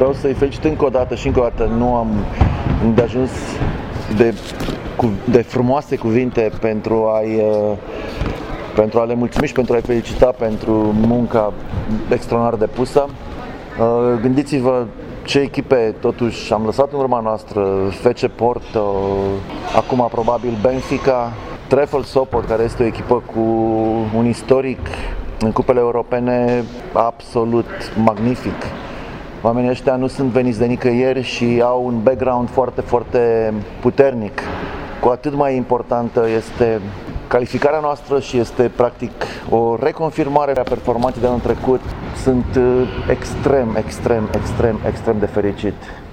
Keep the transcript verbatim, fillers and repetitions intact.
Vreau să-i felicit încă o dată și încă o dată. Nu am de ajuns de, de frumoase cuvinte pentru a-i pentru a le mulțumi și pentru a-i felicita pentru munca extraordinar de pusă. Gândiți-vă ce echipe totuși am lăsat în urma noastră: F C Porto, acum probabil Benfica, Trefl Sopot, care este o echipă cu un istoric în cupele europene absolut magnific. Oamenii ăștia nu sunt veniți de nicăieri și au un background foarte, foarte puternic. Cu atât mai importantă este calificarea noastră și este practic o reconfirmare a performanței de anul trecut. Sunt extrem, extrem, extrem, extrem de fericit.